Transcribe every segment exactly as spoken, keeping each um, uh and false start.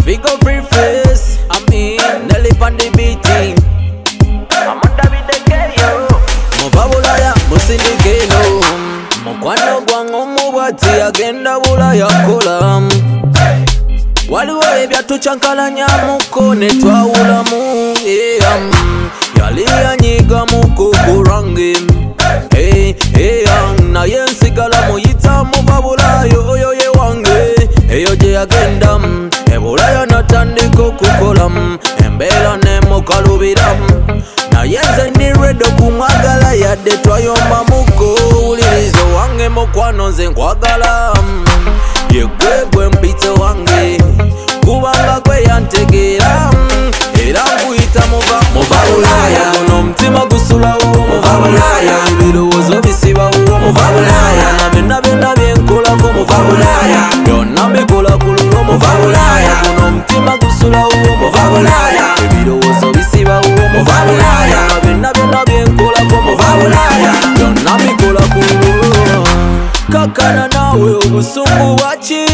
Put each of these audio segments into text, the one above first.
Vigo free face, I mean Nelly on the beating. I'm on David the Kerio. Muvabulaya musindikeno. Mukwano gwangu mubati agenda bulaya kola. Waliwo ebyatucankalanyamuko ne twawulamu. Yeah. Yali yanyigamuko kurange. Hey, hey, naye nsigala muyita mubabulayo oyo ye wange. Eyo gye yagenda ebulayo natandika okukola embeera nemukalubira naye nze ndi ready okumwagala yadde twayombamuko. Wuliriza wange mukwano nze nkwagala yegwegwe mpite wange kubanga gwe yantegeera era nkuyita muva muva bulaya. Guno omutima gusulawo muva bulaya. Ebirowoozo bisibawo muva bulaya. Na byonna byonna byenkolako muva bulaya. Byonna mbikola ku lulwo muva bulaya. Guno omutima gusulawo muva bulaya. Ebirowoozo bisibawo muva bulaya. Na byonna byonna byenkolako muva bulaya. Byonna mbikola ku lulwo. Kakana nawe obusungu bwaki?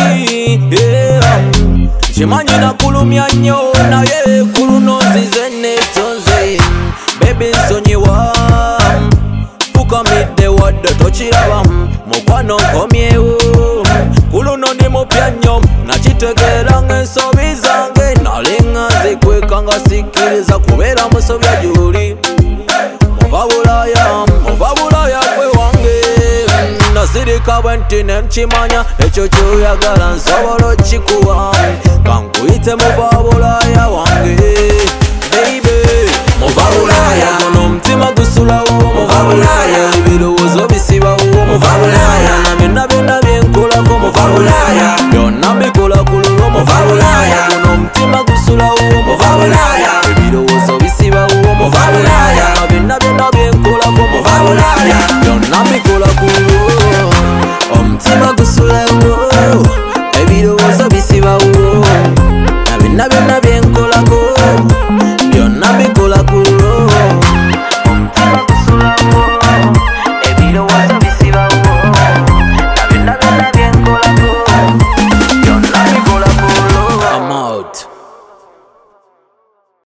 Kimanyi nakulumya nnyo naye ku luno nzize neetonze. Baby nsonyiwa fukamidde wadde tokiraba mukwano nkomyewo. Ku luno ndi mupya nnyo nakitegeera ng'ensobi zange nalinga nzikweka nga sikkiriza kubeera musobya gy'oli. Ova bulaya ova bulaya gwe wange nasirika bwe nti nemkimanya ekyo kyoyagala nsobola okikuwa kankuyite muva bulaya wange baby muva bulaya. Guno omutima gusulawo muva bulaya. Ebirowoozo bisibawo muva bulaya. Na byonna byonna byenkolako muva bulaya. Byonna mbikola ku lulwo muva bulaya. Guno omutima gusulawo muva bulaya. Ebirowoozo bisibawo muva bulaya. Na byonna byonna byenkolako muva bulaya. Byonna mbikola ku lulwo omutima gusulawo ebirowoozo bisibawo na byonna byonna